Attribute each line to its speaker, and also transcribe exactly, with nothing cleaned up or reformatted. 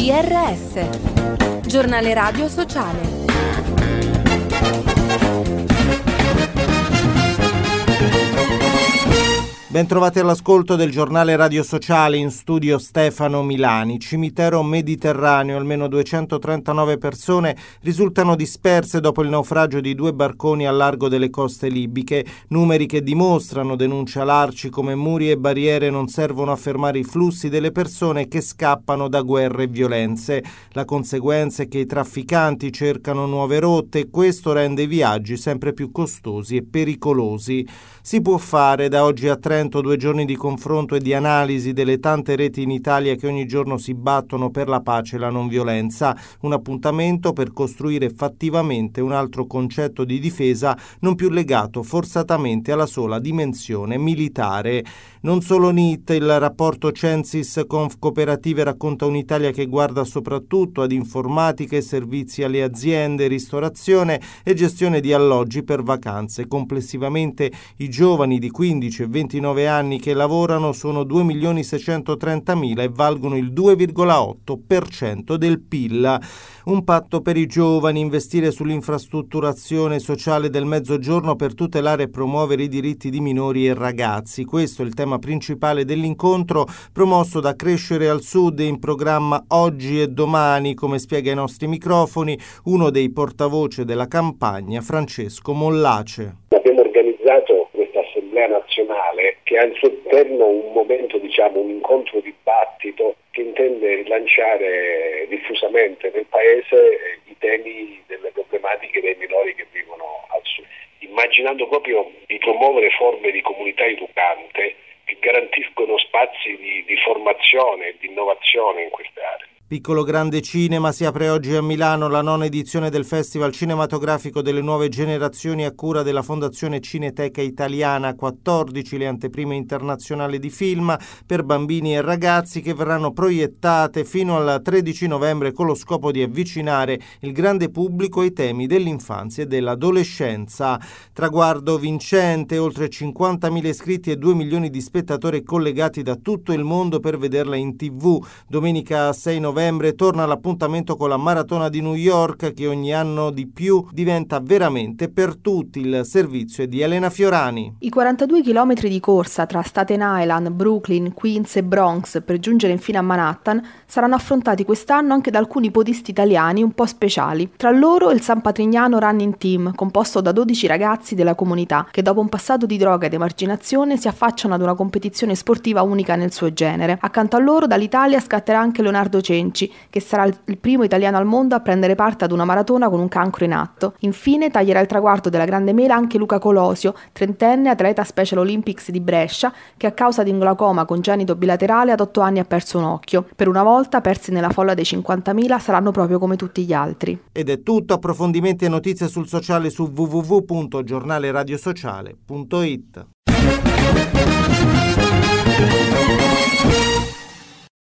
Speaker 1: G R S, Giornale Radio Sociale.
Speaker 2: Ben trovati all'ascolto del giornale Radio Sociale, in studio Stefano Milani. Cimitero Mediterraneo, almeno duecentotrentanove persone risultano disperse dopo il naufragio di due barconi al largo delle coste libiche. Numeri che dimostrano, denuncia l'Arci, come muri e barriere non servono a fermare i flussi delle persone che scappano da guerre e violenze. La conseguenza è che i trafficanti cercano nuove rotte e questo rende i viaggi sempre più costosi e pericolosi. Si può fare da oggi a Trento due giorni di confronto e di analisi delle tante reti in Italia che ogni giorno si battono per la pace e la non violenza, un appuntamento per costruire fattivamente un altro concetto di difesa non più legato forzatamente alla sola dimensione militare. Non solo N I T, il rapporto Censis Conf Cooperative racconta un'Italia che guarda soprattutto ad informatica e servizi alle aziende, ristorazione e gestione di alloggi per vacanze. Complessivamente i giovani di quindici e ventinove anni che lavorano sono due milioni seicentotrentamila e valgono il due virgola otto per cento del P I L. Un patto per i giovani, investire sull'infrastrutturazione sociale del Mezzogiorno per tutelare e promuovere i diritti di minori e ragazzi. Questo è il tema principale dell'incontro promosso da Crescere al Sud in programma Oggi e Domani, come spiega ai nostri microfoni uno dei portavoce della campagna, Francesco Mollace.
Speaker 3: Abbiamo organizzato questa assemblea nazionale che ha al suo interno un momento, diciamo, un incontro dibattito che intende rilanciare diffusamente nel paese i temi delle problematiche dei minori che vivono al sud, immaginando proprio di promuovere forme di comunità educante che garantiscono spazi di, di formazione e di innovazione in queste aree.
Speaker 2: Piccolo Grande Cinema, si apre oggi a Milano la nona edizione del Festival Cinematografico delle Nuove Generazioni a cura della Fondazione Cineteca Italiana. quattordici le anteprime internazionali di film per bambini e ragazzi che verranno proiettate fino al tredici novembre con lo scopo di avvicinare il grande pubblico ai temi dell'infanzia e dell'adolescenza. Traguardo vincente, oltre cinquantamila iscritti e due milioni di spettatori collegati da tutto il mondo per vederla in tivù. Domenica sei novembre torna l'appuntamento con la Maratona di New York che ogni anno di più diventa veramente per tutti. Il servizio è di Elena Fiorani.
Speaker 4: I quarantadue chilometri di corsa tra Staten Island, Brooklyn, Queens e Bronx per giungere infine a Manhattan saranno affrontati quest'anno anche da alcuni podisti italiani un po' speciali. Tra loro il San Patrignano Running Team, composto da dodici ragazzi della comunità che dopo un passato di droga ed emarginazione si affacciano ad una competizione sportiva unica nel suo genere. Accanto a loro dall'Italia scatterà anche Leonardo Cenci, che sarà il primo italiano al mondo a prendere parte ad una maratona con un cancro in atto. Infine taglierà il traguardo della Grande Mela anche Luca Colosio, trentenne atleta Special Olympics di Brescia, che a causa di un glaucoma congenito bilaterale ad otto anni ha perso un occhio. Per una volta, persi nella folla dei cinquantamila, saranno proprio come tutti gli altri.
Speaker 2: Ed è tutto. Approfondimenti e notizie sul sociale su w w w punto giornale radio sociale punto it.